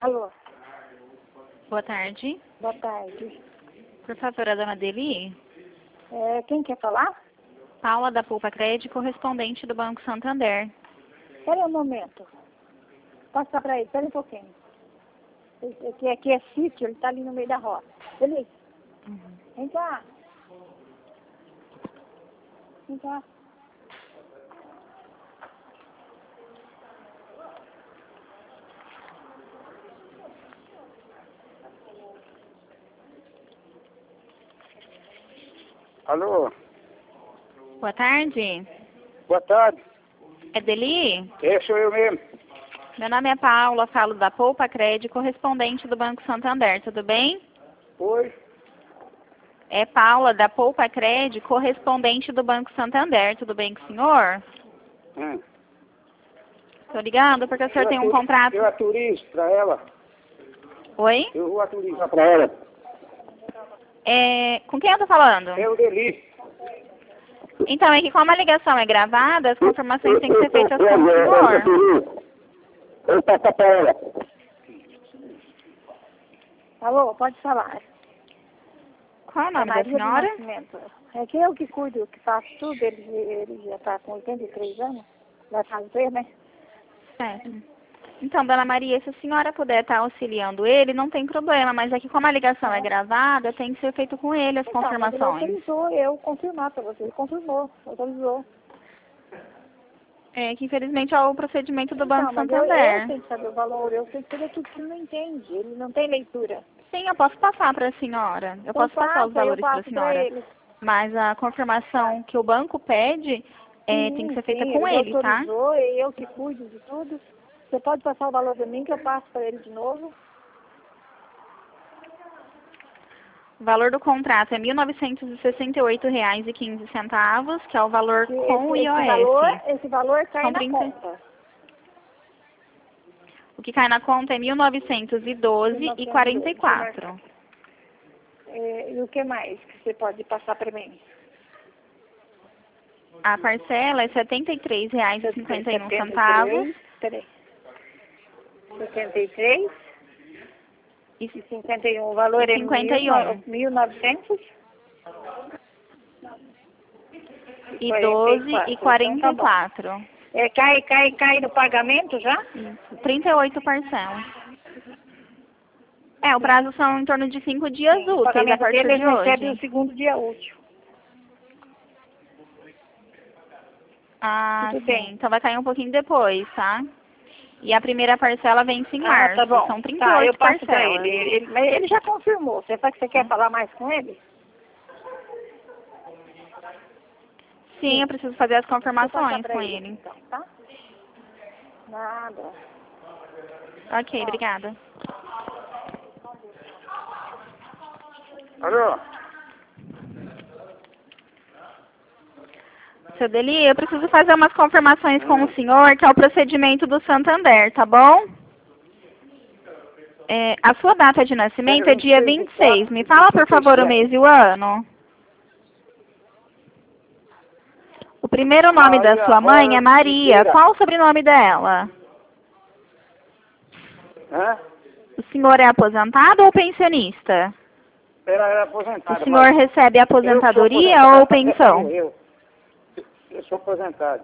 Alô, Boa tarde. boa tarde. Por favor, a dona Deli? Quem quer falar? Paula da Poupa Crédito, correspondente do Banco Santander. Espera um momento. Passa para ele, espera um pouquinho. Aqui é sítio, ele está ali no meio da roça. Feliz, vem cá. Vem cá. Alô, Boa tarde. boa tarde. É Deli? Sou eu mesmo. Meu nome é Paula, falo da Poupa Crédito, correspondente do Banco Santander. Tudo bem? Oi. É Paula da Poupa Crédito, correspondente do Banco Santander. Tudo bem com o senhor? Estou ligando porque o senhor tem um contrato... Eu autorizo para ela. Oi? Eu vou autorizar para ela. Com quem eu estou falando? É o Deli. Então, é que como a ligação é gravada, as confirmações têm que ser feitas com o senhor. Eu passo para ela. Alô, pode falar. Qual é o nome da Maria do senhora? Nascimento. É que eu que cuido, que faço tudo. Ele já está com 83 anos. Vai fazer, né? Certo. Então, dona Maria, se a senhora puder estar auxiliando ele, não tem problema, mas aqui como a ligação é gravada, tem que ser feito com ele as Então, mas ele confirmações. autorizou eu confirmar para você. Ele confirmou, autorizou. É que infelizmente é o procedimento do Banco Mas eu Santander. tenho que saber o valor, eu tenho que saber tudo que ele não entende. Ele não tem leitura. Sim, eu posso passar para a senhora. Eu Então posso passar os passa, eu valores para a passo para senhora. ele. Mas a confirmação que o banco pede tem que ser feita com ele, tá? Autorizou, e eu que cuido de tudo. Você pode passar o valor para mim que eu passo para ele de novo? O valor do contrato é R$ 1.968,15, que é o valor com o IOF. Esse valor cai São na 30. conta. O que cai na conta é R$ 1.912,44. E o que mais que você pode passar para mim? A parcela é R$ 73,51. Peraí. 73 e 51. O valor é 1.900 e 12,44. Cai no pagamento já? 38 parcelas. O prazo são em torno de 5 dias úteis a partir de Ele recebe o hoje. segundo dia útil. Ah, Tudo sim. bem. Então vai cair um pouquinho depois, tá? E a primeira parcela vence em março. Tá bom. São 38 eu passo para parcelas. ele. Mas ele já confirmou. Você quer falar mais com ele? Sim, eu preciso fazer as Vou confirmações passar pra com ele. Então, tá? Nada. Ok, obrigada. Alô, Seu Deli, eu preciso fazer umas confirmações com o senhor, que é o procedimento do Santander, tá bom? A sua data de nascimento é dia 26. Me fala, por favor, o mês e o ano. O primeiro nome da sua mãe é Maria. Qual o sobrenome dela? O senhor é aposentado ou pensionista? ela era aposentada. O senhor recebe aposentadoria ou pensão? Eu sou aposentado.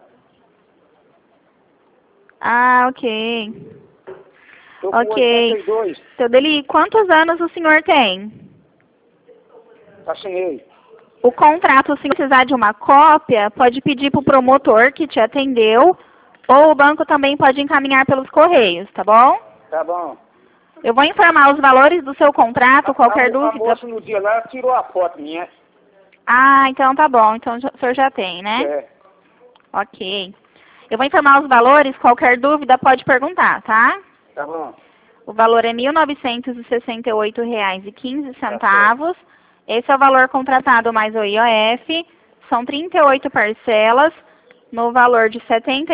Ah, ok. Estou com Ok. 82. Seu Deli, quantos anos o senhor tem? Assinei. O contrato, se precisar de uma cópia, pode pedir para o promotor que te atendeu, ou o banco também pode encaminhar pelos correios, tá bom? Tá bom. Eu vou informar os valores do seu contrato, qualquer A dúvida. moça no dia lá tirou a foto minha. Ah, então tá bom. Então o senhor já tem, né? É. Ok. Eu vou informar os valores, qualquer dúvida pode perguntar, tá? Tá bom. O valor é R$ 1.968,15. Esse é o valor contratado mais o IOF. São 38 parcelas no valor de R$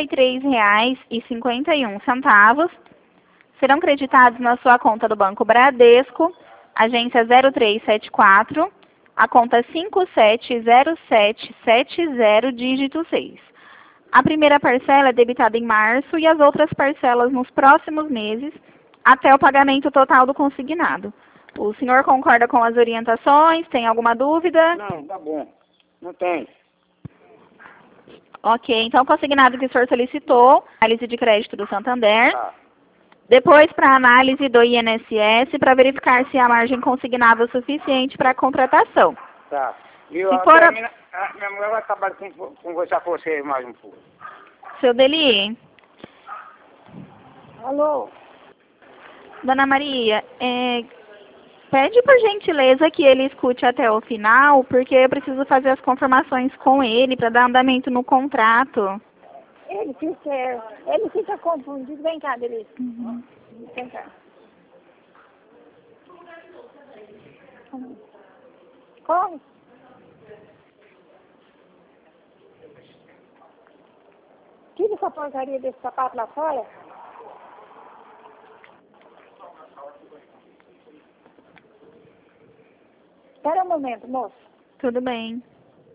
73,51. Serão creditados na sua conta do Banco Bradesco, agência 0374, a conta 570770, dígito 6. A primeira parcela é debitada em março e as outras parcelas nos próximos meses até o pagamento total do consignado. O senhor concorda com as orientações? Tem alguma dúvida? Não, tá bom. Não tem. Ok, então o consignado que o senhor solicitou, análise de crédito do Santander, Tá. depois para análise do INSS para verificar se a margem consignada é suficiente para a contratação. Tá. Viu? Se A for minha mulher vai acabar de conversar com você mais um pouco. Seu Deli, Alô? Dona Maria, pede por gentileza que ele escute até o final, porque eu preciso fazer as confirmações com ele para dar andamento no contrato. Ele fica confundido. Vem cá, Delícia. Vem cá. Corre. Tira essa porcaria desse sapato lá fora. Espera um momento, moço. Tudo bem.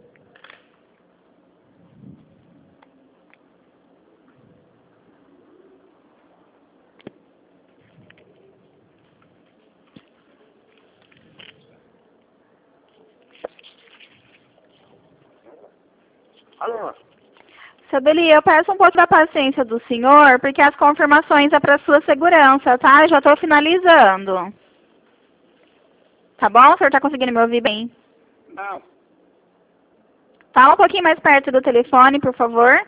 Alô? Seu Deli, eu peço um pouco da paciência do senhor, porque as confirmações é para sua segurança, tá? Eu já estou finalizando. Tá bom? O senhor está conseguindo me ouvir bem? Não. Fala um pouquinho mais perto do telefone, por favor.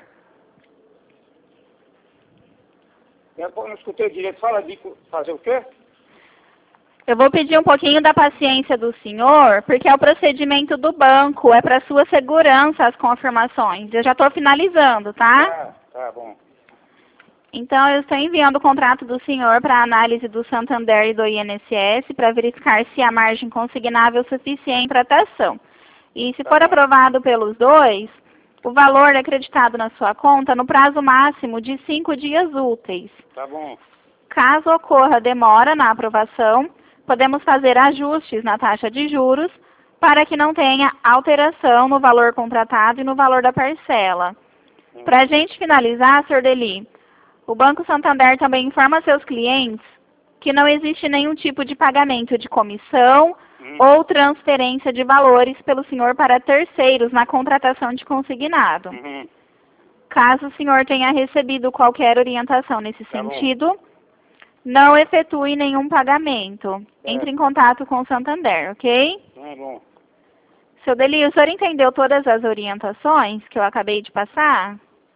Eu não escutei direito. Fala de fazer o quê? Eu vou pedir um pouquinho da paciência do senhor, porque é o procedimento do banco, é para sua segurança as confirmações. Eu já estou finalizando, tá? Tá bom. Então, eu estou enviando o contrato do senhor para análise do Santander e do INSS para verificar se a margem consignável é suficiente para a taxação. E se for aprovado pelos dois, o valor é acreditado na sua conta no prazo máximo de 5 dias úteis. Tá bom. Caso ocorra demora na aprovação, podemos fazer ajustes na taxa de juros para que não tenha alteração no valor contratado e no valor da parcela. Para a gente finalizar, Sr. Deli, o Banco Santander também informa seus clientes que não existe nenhum tipo de pagamento de comissão ou transferência de valores pelo senhor para terceiros na contratação de consignado. Caso o senhor tenha recebido qualquer orientação nesse sentido, não efetue nenhum pagamento. Entre em contato com o Santander, ok? Tá bom. Seu Deli, o senhor entendeu todas as orientações que eu acabei de passar?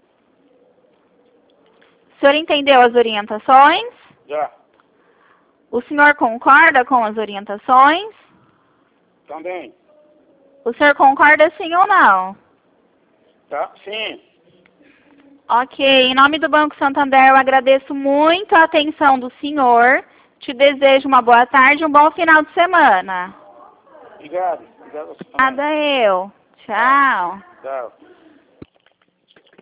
O senhor entendeu as orientações? Já. O senhor concorda com as orientações? Também. O senhor concorda sim ou não? Tá? Sim. Ok, em nome do Banco Santander, eu agradeço muito a atenção do senhor. Te desejo uma boa tarde e um bom final de semana. Obrigado. Obrigado. Nada eu. Tchau. Tchau.